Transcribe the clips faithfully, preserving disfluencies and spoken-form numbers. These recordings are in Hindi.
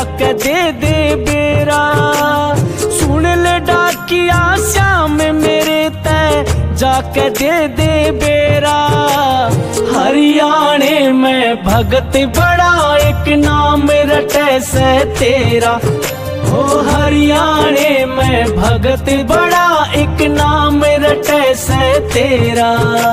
जाके दे दे बेरा। सुन ले डाकिया श्याम मेरे तय जाके दे दे बेरा। हरियाणे में भगत बड़ा एक नाम रटे से तेरा। ओ हरियाणे में भगत बड़ा एक नाम रटे से तेरा।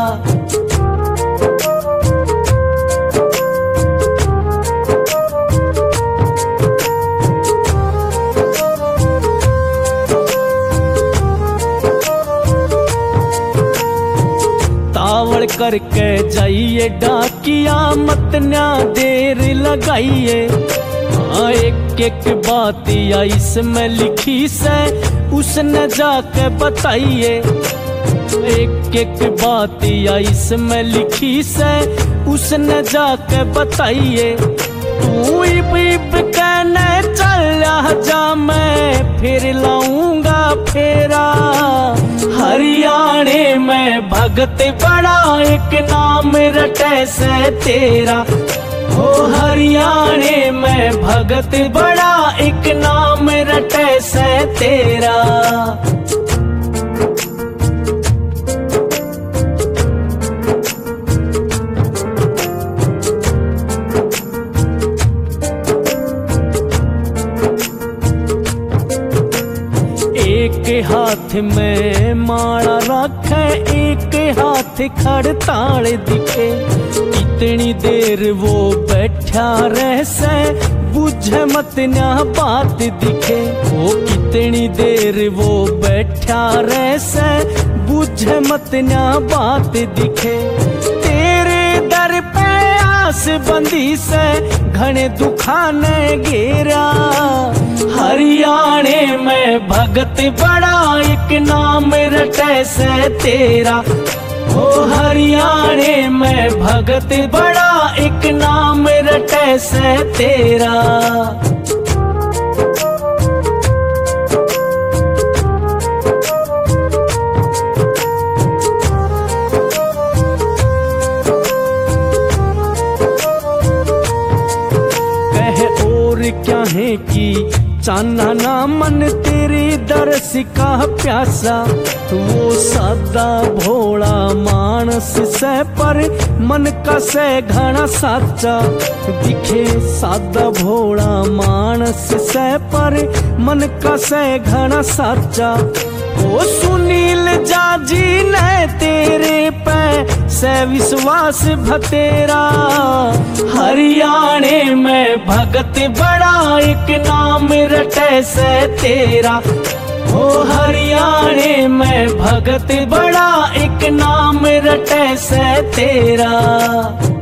तावड़ करके जाइए डाकिया मत न्या देर लगाइए। हाँ एक एक बात या इसमें लिखी से उसने जाके बताइए। एक एक बात या इसमें लिखी से उसने जाके बताइए। तू इब इब कहने चल जा मैं फिर लाऊंगा फेरा। हरियाणे में भगत बड़ा एक नाम रटे से तेरा। ओ हरियाणे में भगत बड़ा एक नाम रटे से तेरा। एक हाथ में माला रखे एक हाथ खड़ताल दिखे। कितनी देर वो बैठा रह से बुझे मत ना बात दिखे। वो कितनी देर वो बैठा रह से बुझे मत ना बात दिखे। तेरे दर पे आस बंदी से घने दुखाने घेरा। हरियाणे में भगत बड़ा एक नाम रटे से तेरा। ओ हरियाणे में भगत बड़ा एक नाम रटे से तेरा। क्या है कि चाना ना मन तेरी दरस का प्यासा। वो सादा भोला मानस से पर मन का से घना साचा दिखे। सादा भोला मानस से पर मन का से घना साचा। ओ सुनील जाजी ने तेरे पे से विश्वास भतेरा। हरियाणे में भगत बड़ा एक नाम रटे से तेरा। ओ हरियाणे में भगत बड़ा एक नाम रटे से तेरा।